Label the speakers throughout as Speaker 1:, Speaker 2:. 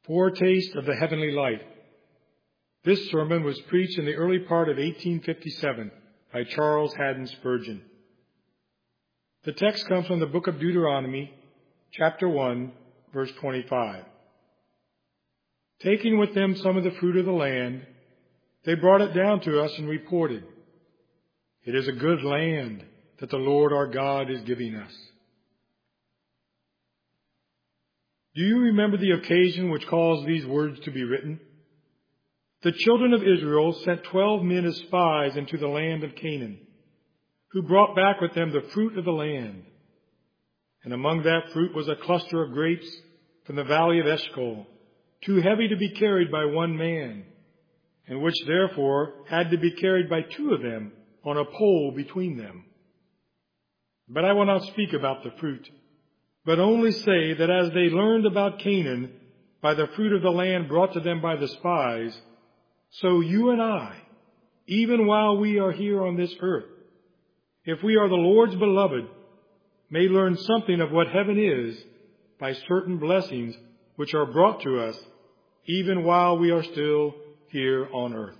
Speaker 1: Foretaste of the Heavenly Light. This sermon was preached in the early part of 1857 by Charles Haddon Spurgeon. The text comes from the book of Deuteronomy, chapter 1, verse 25. Taking with them some of the fruit of the land, they brought it down to us and reported, "It is a good land that the Lord our God is giving us." Do you remember the occasion which caused these words to be written? The children of Israel sent 12 men as spies into the land of Canaan, who brought back with them the fruit of the land. And among that fruit was a cluster of grapes from the valley of Eshcol, too heavy to be carried by one man, and which therefore had to be carried by two of them on a pole between them. But I will not speak about the fruit, but only say that as they learned about Canaan by the fruit of the land brought to them by the spies, so you and I, even while we are here on this earth, if we are the Lord's beloved, may learn something of what heaven is by certain blessings which are brought to us even while we are still here on earth.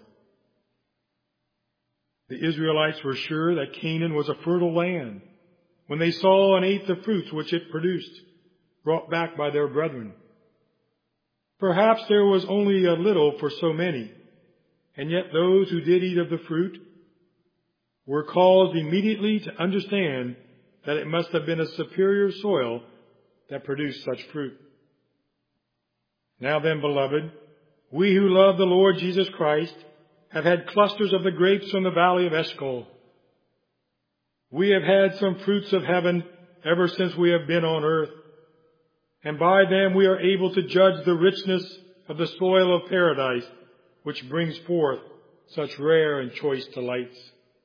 Speaker 1: The Israelites were sure that Canaan was a fertile land when they saw and ate the fruits which it produced, brought back by their brethren. Perhaps there was only a little for so many, and yet those who did eat of the fruit were caused immediately to understand that it must have been a superior soil that produced such fruit. Now then, beloved, we who love the Lord Jesus Christ have had clusters of the grapes from the valley of Eshcol. We have had some fruits of heaven ever since we have been on earth, and by them we are able to judge the richness of the soil of paradise, which brings forth such rare and choice delights.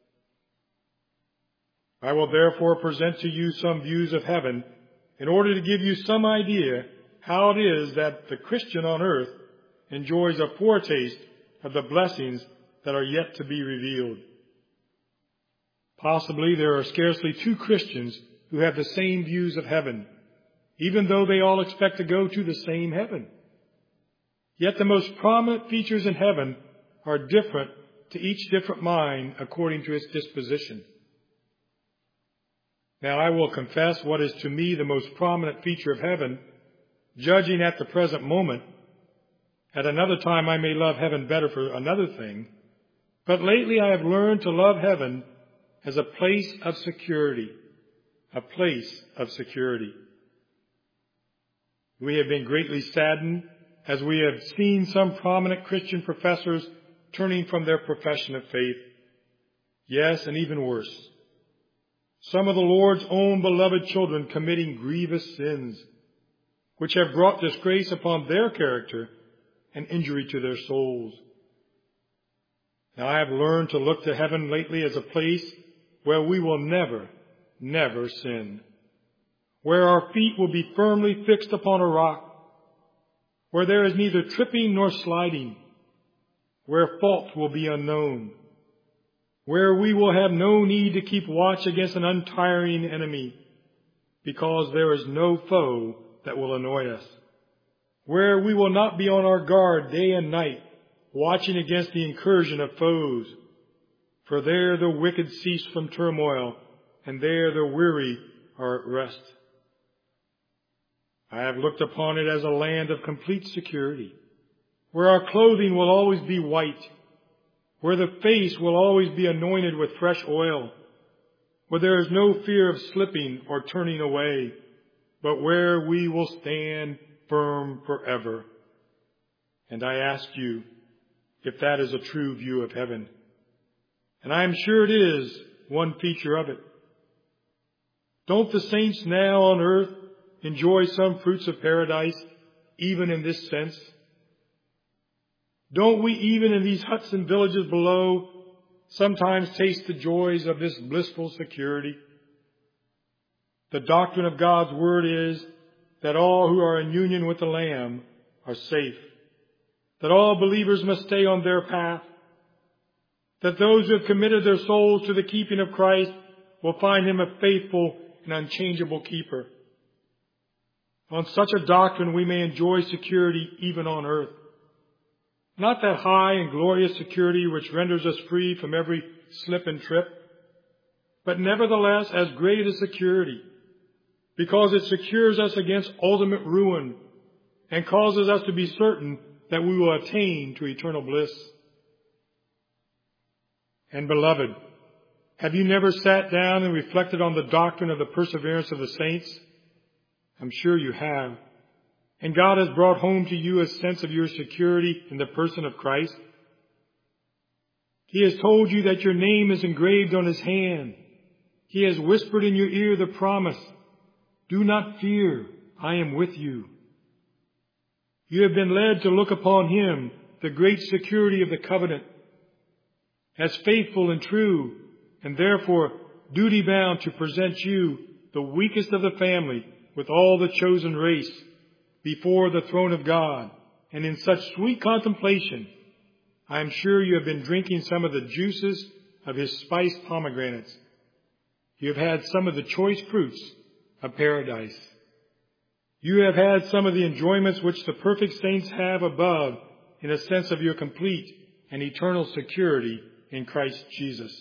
Speaker 1: I will therefore present to you some views of heaven in order to give you some idea how it is that the Christian on earth enjoys a foretaste of the blessings that are yet to be revealed. Possibly there are scarcely two Christians who have the same views of heaven, even though they all expect to go to the same heaven. Yet the most prominent features in heaven are different to each different mind according to its disposition. Now I will confess what is to me the most prominent feature of heaven, judging at the present moment. At another time I may love heaven better for another thing, but lately I have learned to love heaven as a place of security, a place of security. We have been greatly saddened as we have seen some prominent Christian professors turning from their profession of faith. Yes, and even worse, some of the Lord's own beloved children committing grievous sins, which have brought disgrace upon their character and injury to their souls. Now I have learned to look to heaven lately as a place where we will never, never sin, where our feet will be firmly fixed upon a rock, where there is neither tripping nor sliding, where fault will be unknown, where we will have no need to keep watch against an untiring enemy, because there is no foe that will annoy us, where we will not be on our guard day and night, watching against the incursion of foes, for there the wicked cease from turmoil, and there the weary are at rest. I have looked upon it as a land of complete security, where our clothing will always be white, where the face will always be anointed with fresh oil, where there is no fear of slipping or turning away, but where we will stand firm forever. And I ask you if that is a true view of heaven. And I am sure it is one feature of it. Don't the saints now on earth enjoy some fruits of paradise, even in this sense? Don't we, even in these huts and villages below, sometimes taste the joys of this blissful security? The doctrine of God's Word is that all who are in union with the Lamb are safe, that all believers must stay on their path, that those who have committed their souls to the keeping of Christ will find Him a faithful and unchangeable keeper. On such a doctrine we may enjoy security even on earth. Not that high and glorious security which renders us free from every slip and trip, but nevertheless as great a security, because it secures us against ultimate ruin and causes us to be certain that we will attain to eternal bliss. And beloved, have you never sat down and reflected on the doctrine of the perseverance of the saints? I'm sure you have. And God has brought home to you a sense of your security in the person of Christ. He has told you that your name is engraved on His hand. He has whispered in your ear the promise, "Do not fear, I am with you." You have been led to look upon Him, the great security of the covenant, as faithful and true, and therefore duty-bound to present you, the weakest of the family, with all the chosen race, before the throne of God. And in such sweet contemplation, I am sure you have been drinking some of the juices of His spiced pomegranates. You have had some of the choice fruits of paradise. You have had some of the enjoyments which the perfect saints have above, in a sense of your complete and eternal security in Christ Jesus.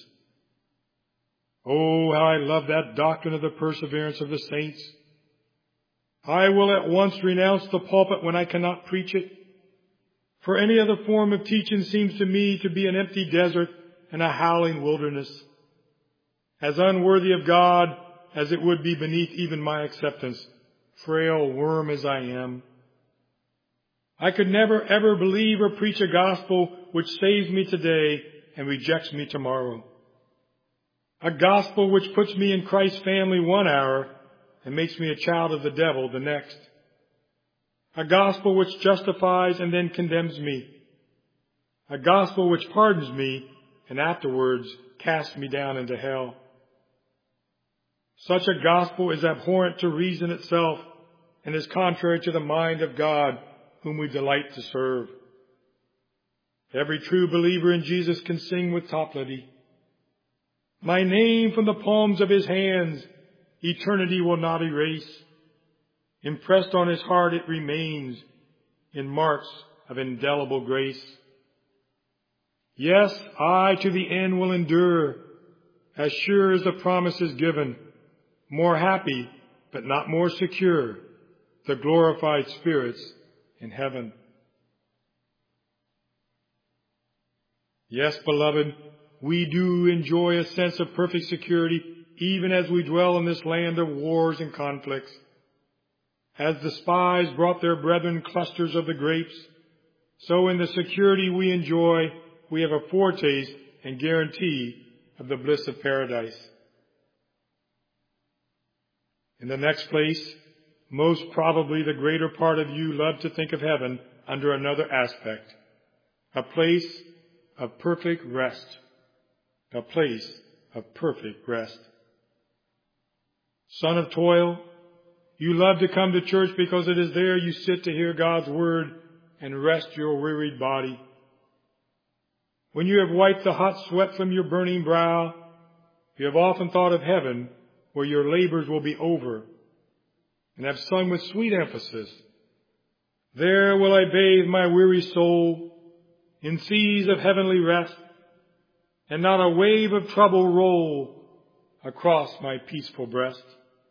Speaker 1: Oh, how I love that doctrine of the perseverance of the saints. I will at once renounce the pulpit when I cannot preach it, for any other form of teaching seems to me to be an empty desert and a howling wilderness, as unworthy of God as it would be beneath even my acceptance, frail worm as I am. I could never ever believe or preach a gospel which saves me today and rejects me tomorrow. A gospel which puts me in Christ's family 1 hour and makes me a child of the devil the next. A gospel which justifies and then condemns me. A gospel which pardons me and afterwards casts me down into hell. Such a gospel is abhorrent to reason itself and is contrary to the mind of God, whom we delight to serve. Every true believer in Jesus can sing with Toplady, "My name from the palms of His hands eternity will not erase. Impressed on his heart it remains in marks of indelible grace. Yes, I to the end will endure, as sure as the promise is given, more happy, but not more secure, the glorified spirits in heaven." Yes, beloved, we do enjoy a sense of perfect security even as we dwell in this land of wars and conflicts. As the spies brought their brethren clusters of the grapes, so in the security we enjoy, we have a foretaste and guarantee of the bliss of paradise. In the next place, most probably the greater part of you love to think of heaven under another aspect, a place of perfect rest, a place of perfect rest. Son of toil, you love to come to church because it is there you sit to hear God's word and rest your wearied body. When you have wiped the hot sweat from your burning brow, you have often thought of heaven, where your labors will be over, and have sung with sweet emphasis, "There will I bathe my weary soul in seas of heavenly rest, and not a wave of trouble roll across my peaceful breast."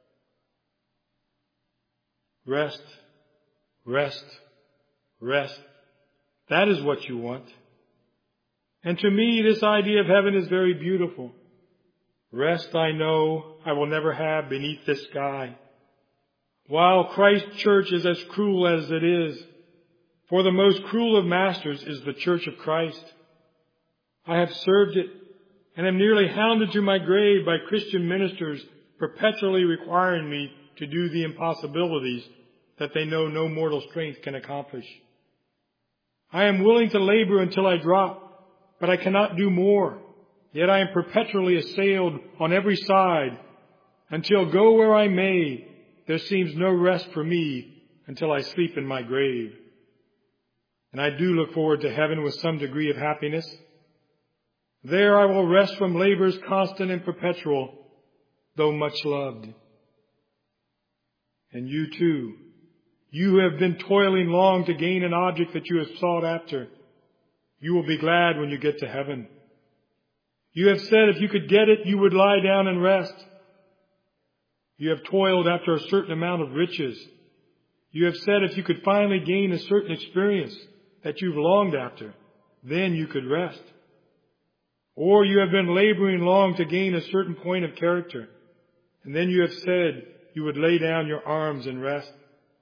Speaker 1: Rest, rest, rest. That is what you want. And to me, this idea of heaven is very beautiful. Rest, I know, I will never have beneath this sky. While Christ's church is as cruel as it is, for the most cruel of masters is the church of Christ. I have served it and am nearly hounded to my grave by Christian ministers perpetually requiring me to do the impossibilities that they know no mortal strength can accomplish. I am willing to labor until I drop, but I cannot do more. Yet I am perpetually assailed on every side, until go where I may, there seems no rest for me until I sleep in my grave. And I do look forward to heaven with some degree of happiness. There I will rest from labors constant and perpetual, though much loved. And you too, You have been toiling long to gain an object that you have sought after. You will be glad when you get to heaven. You have said if you could get it, you would lie down and rest. You have toiled after a certain amount of riches. You have said if you could finally gain a certain experience that you've longed after, then you could rest. Or you have been laboring long to gain a certain point of character, and then you have said you would lay down your arms and rest.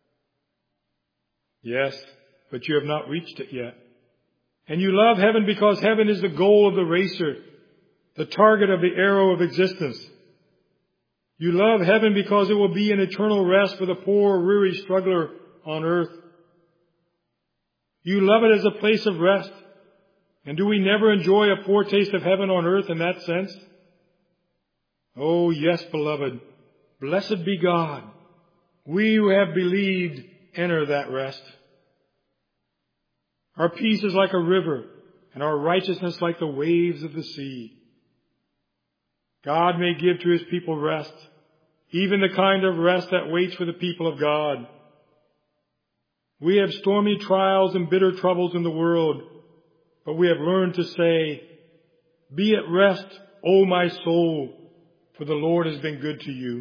Speaker 1: Yes, but you have not reached it yet. And you love heaven because heaven is the goal of the racer, the target of the arrow of existence. You love heaven because it will be an eternal rest for the poor, weary struggler on earth. You love it as a place of rest. And do we never enjoy a foretaste of heaven on earth in that sense? Oh, yes, beloved. Blessed be God. We who have believed enter that rest. Our peace is like a river, and our righteousness like the waves of the sea. God may give to His people rest, even the kind of rest that waits for the people of God. We have stormy trials and bitter troubles in the world, but we have learned to say, "Be at rest, O my soul, for the Lord has been good to you."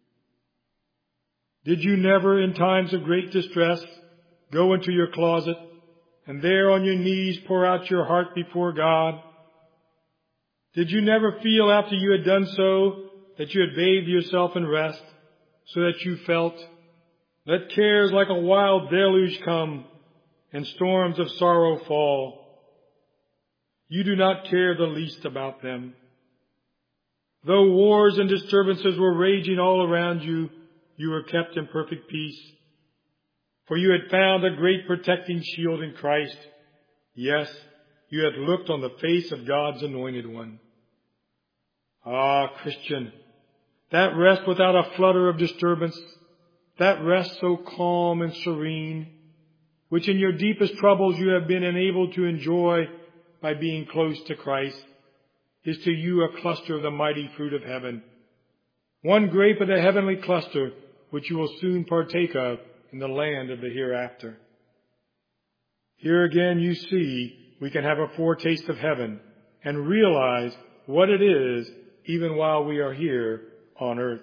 Speaker 1: Did you never, in times of great distress, go into your closet and there on your knees pour out your heart before God? Did you never feel after you had done so that you had bathed yourself in rest, so that you felt, "Let cares like a wild deluge come and storms of sorrow fall"? You do not care the least about them. Though wars and disturbances were raging all around you, you were kept in perfect peace. For you had found a great protecting shield in Christ. Yes, you had looked on the face of God's anointed one. Ah, Christian, that rest without a flutter of disturbance, that rest so calm and serene, which in your deepest troubles you have been enabled to enjoy by being close to Christ, is to you a cluster of the mighty fruit of heaven, one grape of the heavenly cluster, which you will soon partake of in the land of the hereafter. Here again you see we can have a foretaste of heaven and realize what it is even while we are here on earth.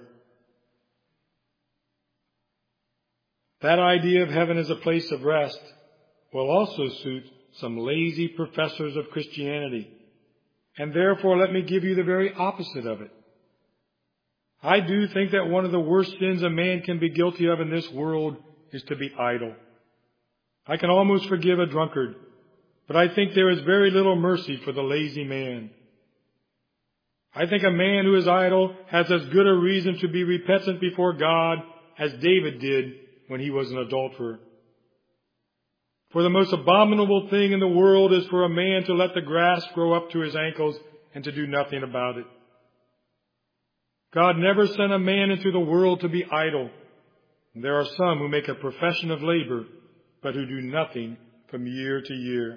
Speaker 1: That idea of heaven as a place of rest will also suit some lazy professors of Christianity, and therefore let me give you the very opposite of it. I do think that one of the worst sins a man can be guilty of in this world is to be idle. I can almost forgive a drunkard, but I think there is very little mercy for the lazy man. I think a man who is idle has as good a reason to be repentant before God as David did when he was an adulterer. For the most abominable thing in the world is for a man to let the grass grow up to his ankles and to do nothing about it. God never sent a man into the world to be idle. There are some who make a profession of labor, but who do nothing from year to year.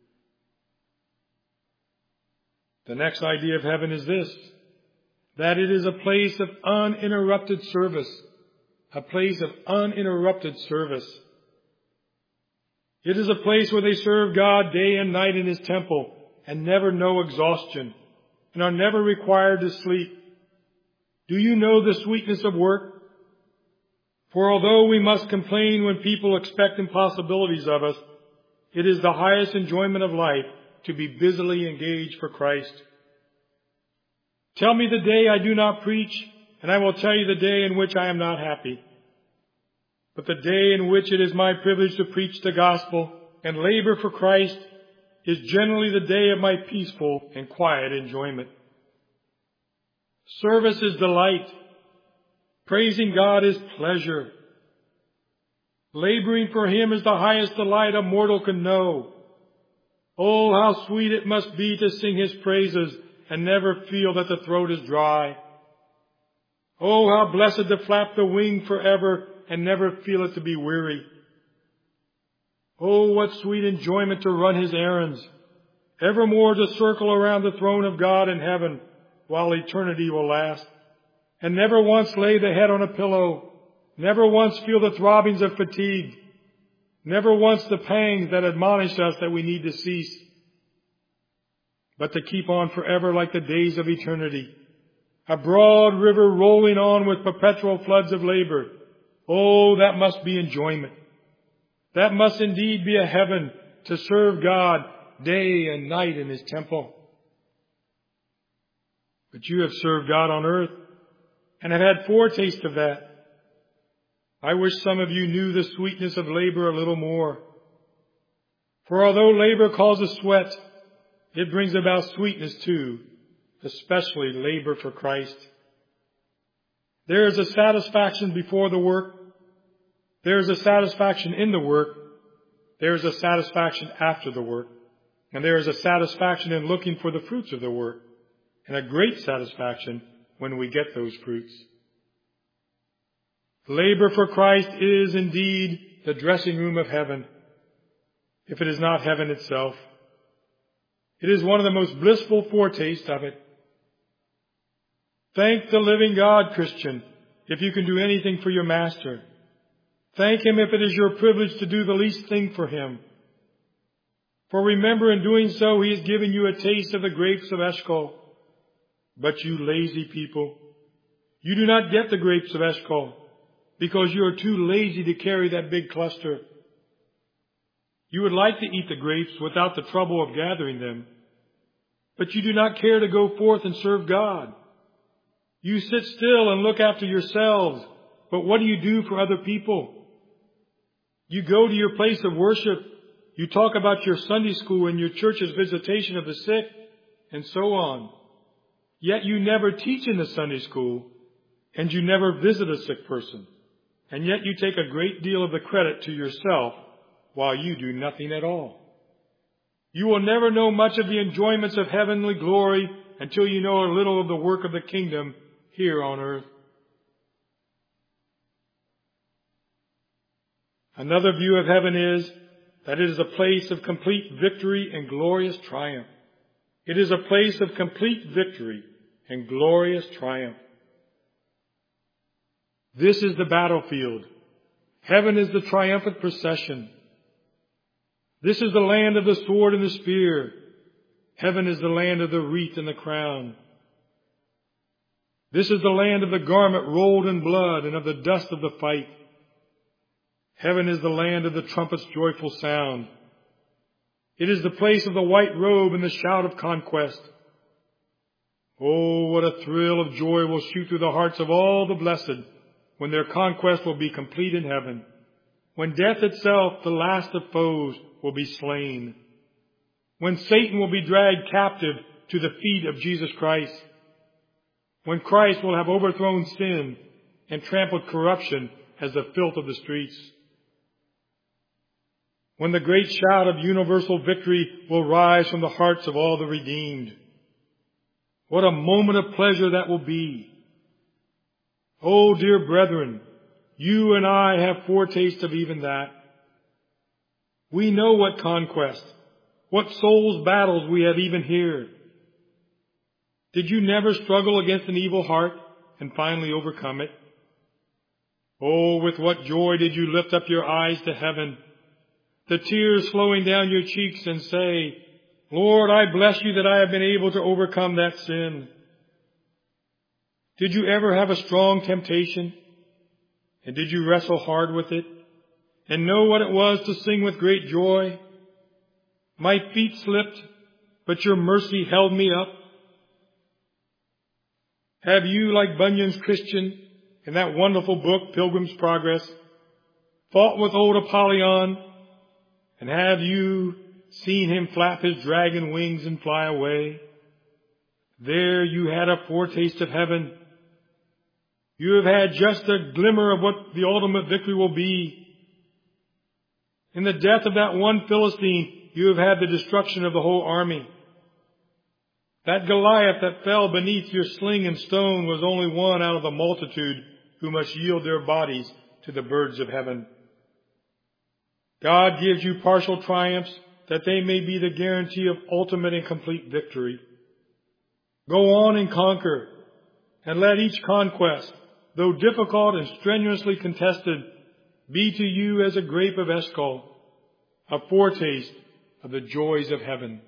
Speaker 1: The next idea of heaven is this, that it is a place of uninterrupted service. A place of uninterrupted service. It is a place where they serve God day and night in His temple and never know exhaustion and are never required to sleep. Do you know the sweetness of work? For although we must complain when people expect impossibilities of us, it is the highest enjoyment of life to be busily engaged for Christ. Tell me the day I do not preach, and I will tell you the day in which I am not happy. But the day in which it is my privilege to preach the gospel and labor for Christ is generally the day of my peaceful and quiet enjoyment. Service is delight. Praising God is pleasure. Laboring for Him is the highest delight a mortal can know. Oh, how sweet it must be to sing His praises and never feel that the throat is dry. Oh, how blessed to flap the wing forever and never feel it to be weary. Oh, what sweet enjoyment to run His errands, evermore to circle around the throne of God in heaven while eternity will last, and never once lay the head on a pillow, Never once feel the throbbings of fatigue. Never once the pangs that admonish us that we need to cease. But to keep on forever like the days of eternity. A broad river rolling on with perpetual floods of labor. Oh, that must be enjoyment. That must indeed be a heaven to serve God day and night in His temple. But you have served God on earth and have had foretaste of that. I wish some of you knew the sweetness of labor a little more. For although labor causes sweat, it brings about sweetness too, especially labor for Christ. There is a satisfaction before the work. There is a satisfaction in the work. There is a satisfaction after the work. And there is a satisfaction in looking for the fruits of the work. And a great satisfaction when we get those fruits. Labor for Christ is indeed the dressing room of heaven, if it is not heaven itself. It is one of the most blissful foretastes of it. Thank the living God, Christian, if you can do anything for your Master. Thank Him if it is your privilege to do the least thing for Him. For remember, in doing so, He has given you a taste of the grapes of Eshcol. But you lazy people, you do not get the grapes of Eshcol because you are too lazy to carry that big cluster. You would like to eat the grapes without the trouble of gathering them, but you do not care to go forth and serve God. You sit still and look after yourselves, but what do you do for other people? You go to your place of worship, you talk about your Sunday school and your church's visitation of the sick, and so on. Yet you never teach in the Sunday school, and you never visit a sick person, and yet you take a great deal of the credit to yourself while you do nothing at all. You will never know much of the enjoyments of heavenly glory until you know a little of the work of the kingdom here on earth. Another view of heaven is that it is a place of complete victory and glorious triumph. It is a place of complete victory and glorious triumph. This is the battlefield. Heaven is the triumphant procession. This is the land of the sword and the spear. Heaven is the land of the wreath and the crown. This is the land of the garment rolled in blood and of the dust of the fight. Heaven is the land of the trumpet's joyful sound. It is the place of the white robe and the shout of conquest. Oh, what a thrill of joy will shoot through the hearts of all the blessed when their conquest will be complete in heaven. When death itself, the last of foes, will be slain. When Satan will be dragged captive to the feet of Jesus Christ. When Christ will have overthrown sin and trampled corruption as the filth of the streets. When the great shout of universal victory will rise from the hearts of all the redeemed. What a moment of pleasure that will be. Oh, dear brethren, you and I have foretaste of even that. We know what conquest, what souls' battles we have even here. Did you never struggle against an evil heart and finally overcome it? Oh, with what joy did you lift up your eyes to heaven, the tears flowing down your cheeks, and say, Lord, I bless you that I have been able to overcome that sin. Did you ever have a strong temptation? And did you wrestle hard with it? And know what it was to sing with great joy? My feet slipped, but your mercy held me up. Have you, like Bunyan's Christian in that wonderful book, Pilgrim's Progress, fought with old Apollyon? And have you seen him flap his dragon wings and fly away? There you had a foretaste of heaven. You have had just a glimmer of what the ultimate victory will be. In the death of that one Philistine, you have had the destruction of the whole army. That Goliath that fell beneath your sling and stone was only one out of the multitude who must yield their bodies to the birds of heaven. God gives you partial triumphs that they may be the guarantee of ultimate and complete victory. Go on and conquer, and let each conquest, though difficult and strenuously contested, be to you as a grape of Eshcol, a foretaste of the joys of heaven.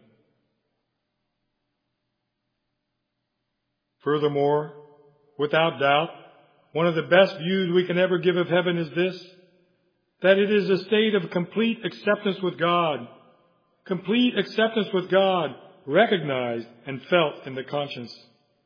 Speaker 1: Furthermore, without doubt, one of the best views we can ever give of heaven is this, that it is a state of complete acceptance with God. Complete acceptance with God, recognized and felt in the conscience.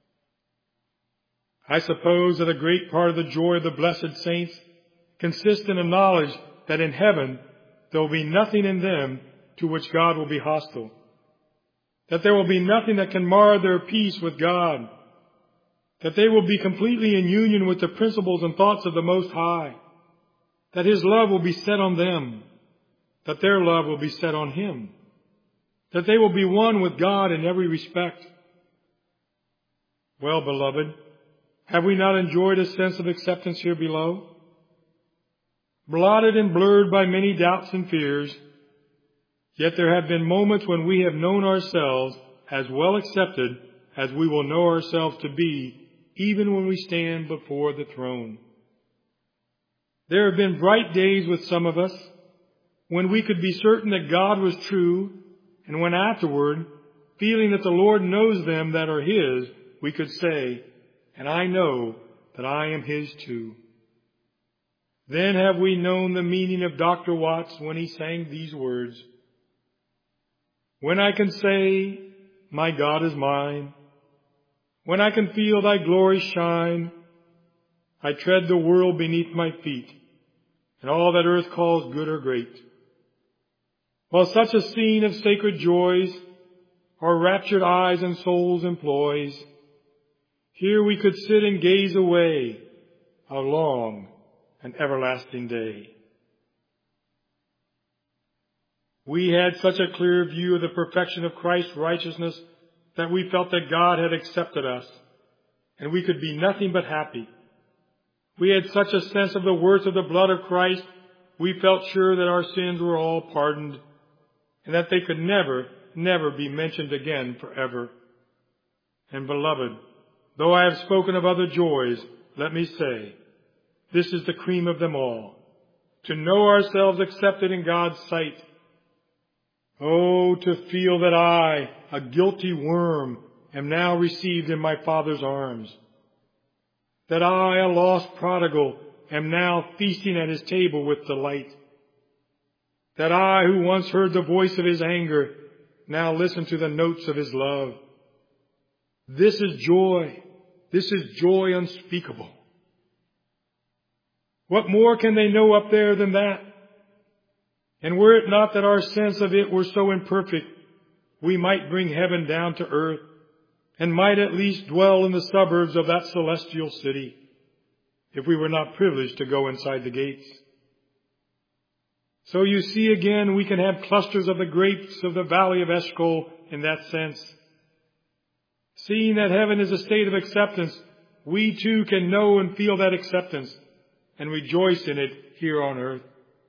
Speaker 1: I suppose that a great part of the joy of the blessed saints consists in a knowledge that in heaven there will be nothing in them to which God will be hostile. That there will be nothing that can mar their peace with God. That they will be completely in union with the principles and thoughts of the Most High. That His love will be set on them. That their love will be set on Him. That they will be one with God in every respect. Well, beloved, have we not enjoyed a sense of acceptance here below? Blotted and blurred by many doubts and fears, yet there have been moments when we have known ourselves as well accepted as we will know ourselves to be, even when we stand before the throne. There have been bright days with some of us when we could be certain that God was true, and when afterward, feeling that the Lord knows them that are His, we could say, "And I know that I am His too." Then have we known the meaning of Dr. Watts when he sang these words, "When I can say, my God is mine, when I can feel thy glory shine, I tread the world beneath my feet, and all that earth calls good or great. While such a scene of sacred joys our raptured eyes and souls employs, here we could sit and gaze away a long and everlasting day." We had such a clear view of the perfection of Christ's righteousness that we felt that God had accepted us, and we could be nothing but happy. We had such a sense of the worth of the blood of Christ, we felt sure that our sins were all pardoned, and that they could never be mentioned again forever. And beloved, though I have spoken of other joys, let me say, this is the cream of them all, to know ourselves accepted in God's sight. Oh, to feel that I, a guilty worm, am now received in my Father's arms. That I, a lost prodigal, am now feasting at His table with delight. That I, who once heard the voice of His anger, now listen to the notes of His love. This is joy. This is joy unspeakable. What more can they know up there than that? And were it not that our sense of it were so imperfect, we might bring heaven down to earth, and might at least dwell in the suburbs of that celestial city, if we were not privileged to go inside the gates. So you see again, we can have clusters of the grapes of the valley of Eshcol in that sense. Seeing that heaven is a state of acceptance, we too can know and feel that acceptance and rejoice in it here on earth.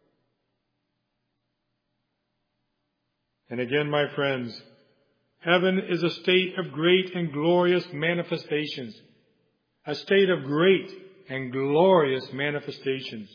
Speaker 1: And again, my friends, heaven is a state of great and glorious manifestations. A state of great and glorious manifestations.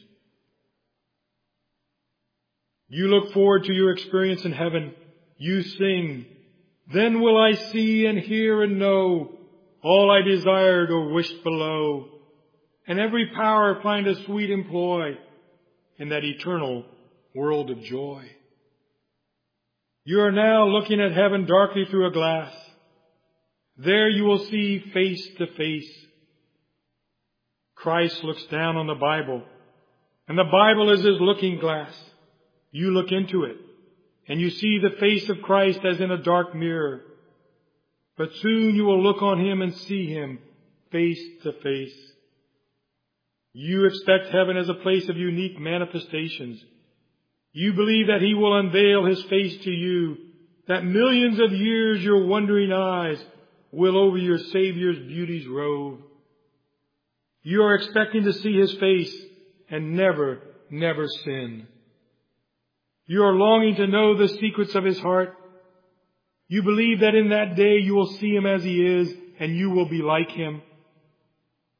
Speaker 1: You look forward to your experience in heaven. You sing, "Then will I see and hear and know all I desired or wished below, and every power find a sweet employ in that eternal world of joy." You are now looking at heaven darkly through a glass. There you will see face to face. Christ looks down on the Bible, and the Bible is His looking glass. You look into it, and you see the face of Christ as in a dark mirror. But soon you will look on Him and see Him face to face. You expect heaven as a place of unique manifestations. You believe that He will unveil His face to you, that millions of years your wondering eyes will over your Savior's beauties rove. You are expecting to see His face and never sin. You are longing to know the secrets of His heart. You believe that in that day you will see Him as He is and you will be like Him.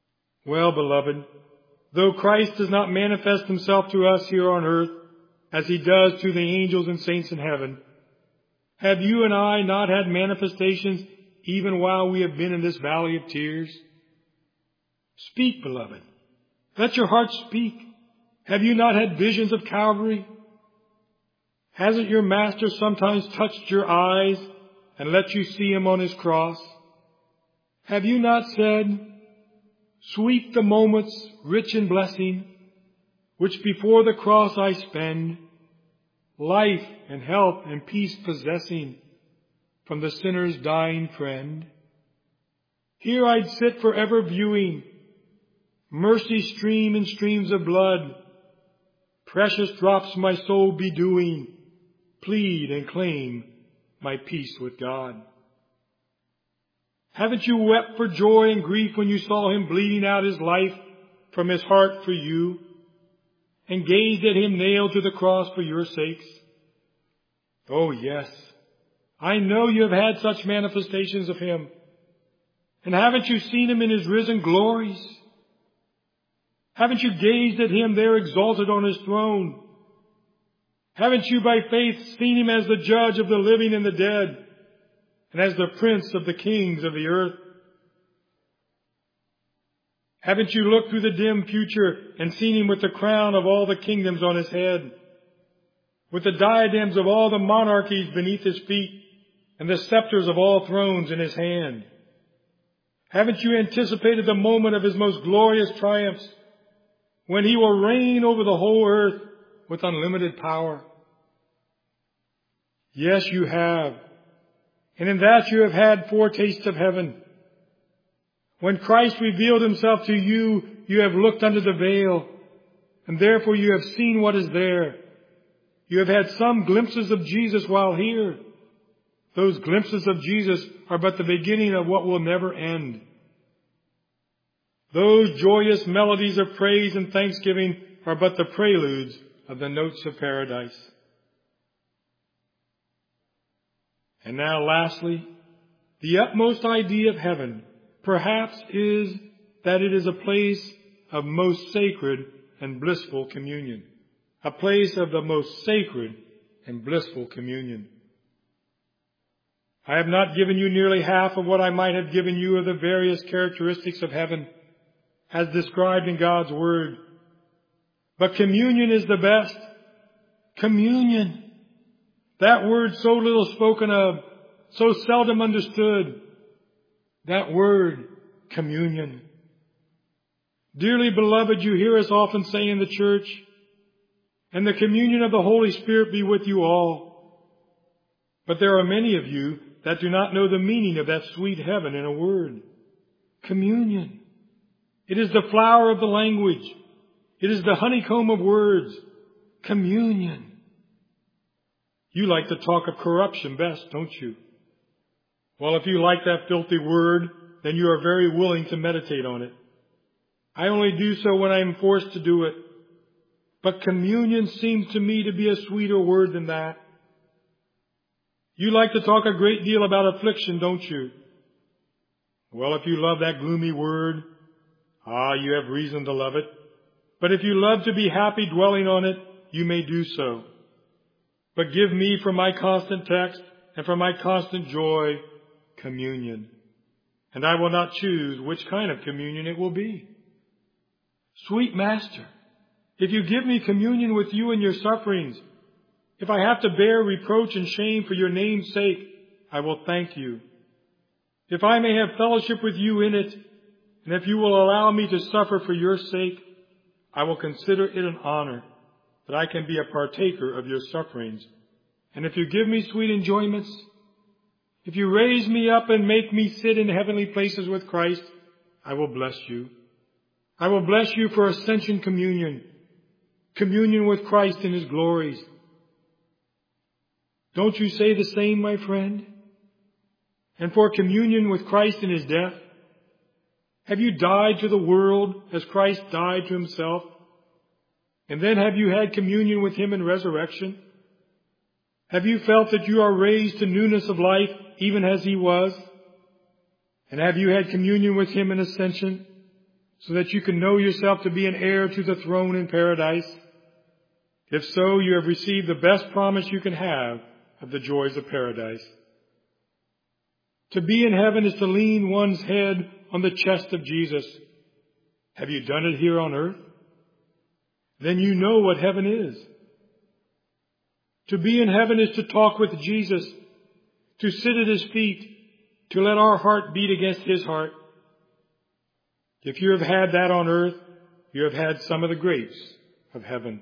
Speaker 1: Well, beloved, though Christ does not manifest himself to us here on earth as he does to the angels and saints in heaven, have you and I not had manifestations even while we have been in this valley of tears? Speak, beloved. Let your heart speak. Have you not had visions of Calvary? Hasn't your Master sometimes touched your eyes and let you see him on his cross? Have you not said, "Sweet the moments, rich in blessing, which before the cross I spend, life and health and peace possessing from the sinner's dying friend? Here I'd sit forever viewing mercy stream in streams of blood, precious drops my soul bedewing, plead and claim my peace with God." Haven't you wept for joy and grief when you saw him bleeding out his life from his heart for you, and gazed at him nailed to the cross for your sakes? Oh yes, I know you have had such manifestations of him. And haven't you seen him in his risen glories? Haven't you gazed at him there exalted on his throne? Haven't you by faith seen him as the judge of the living and the dead, and as the prince of the kings of the earth? Haven't you looked through the dim future and seen him with the crown of all the kingdoms on his head, with the diadems of all the monarchies beneath his feet, and the scepters of all thrones in his hand? Haven't you anticipated the moment of his most glorious triumphs, when he will reign over the whole earth with unlimited power? Yes, you have. And in that you have had foretaste of heaven. When Christ revealed himself to you, you have looked under the veil, and therefore you have seen what is there. You have had some glimpses of Jesus while here. Those glimpses of Jesus are but the beginning of what will never end. Those joyous melodies of praise and thanksgiving are but the preludes of the notes of paradise. And now lastly, the utmost idea of heaven perhaps is that it is a place of most sacred and blissful communion. A place of the most sacred and blissful communion. I have not given you nearly half of what I might have given you of the various characteristics of heaven as described in God's Word. But communion is the best. Communion. That word so little spoken of, so seldom understood. That word, communion. Dearly beloved, you hear us often say in the church, "And the communion of the Holy Spirit be with you all." But there are many of you that do not know the meaning of that sweet heaven in a word. Communion. It is the flower of the language. It is the honeycomb of words. Communion. You like to talk of corruption best, don't you? Well, if you like that filthy word, then you are very willing to meditate on it. I only do so when I am forced to do it. But communion seems to me to be a sweeter word than that. You like to talk a great deal about affliction, don't you? Well, if you love that gloomy word, you have reason to love it. But if you love to be happy dwelling on it, you may do so. But give me for my constant text and for my constant joy, communion. And I will not choose which kind of communion it will be. Sweet Master, if you give me communion with you in your sufferings, if I have to bear reproach and shame for your name's sake, I will thank you. If I may have fellowship with you in it, and if you will allow me to suffer for your sake, I will consider it an honor that I can be a partaker of your sufferings. And if you give me sweet enjoyments, if you raise me up and make me sit in heavenly places with Christ, I will bless you. I will bless you for ascension communion, communion with Christ in His glories. Don't you say the same, my friend? And for communion with Christ in His death, have you died to the world as Christ died to Himself? And then have you had communion with Him in resurrection? Have you felt that you are raised to newness of life even as He was? And have you had communion with Him in ascension, so that you can know yourself to be an heir to the throne in paradise? If so, you have received the best promise you can have of the joys of paradise. To be in heaven is to lean one's head on the chest of Jesus. Have you done it here on earth? Then you know what heaven is. To be in heaven is to talk with Jesus, to sit at His feet, to let our heart beat against His heart. If you have had that on earth, you have had some of the grapes of heaven.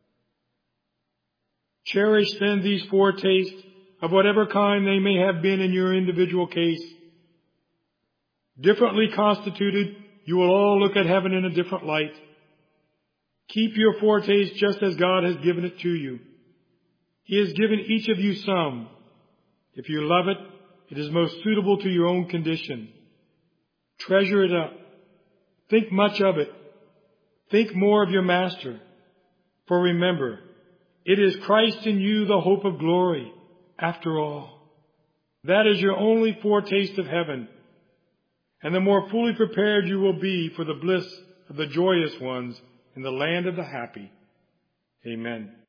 Speaker 1: Cherish then these foretastes, of whatever kind they may have been in your individual case. Differently constituted, you will all look at heaven in a different light. Keep your foretaste just as God has given it to you. He has given each of you some. If you love it, it is most suitable to your own condition. Treasure it up. Think much of it. Think more of your Master. For remember, it is Christ in you, the hope of glory. After all, that is your only foretaste of heaven. And the more fully prepared you will be for the bliss of the joyous ones in the land of the happy. Amen.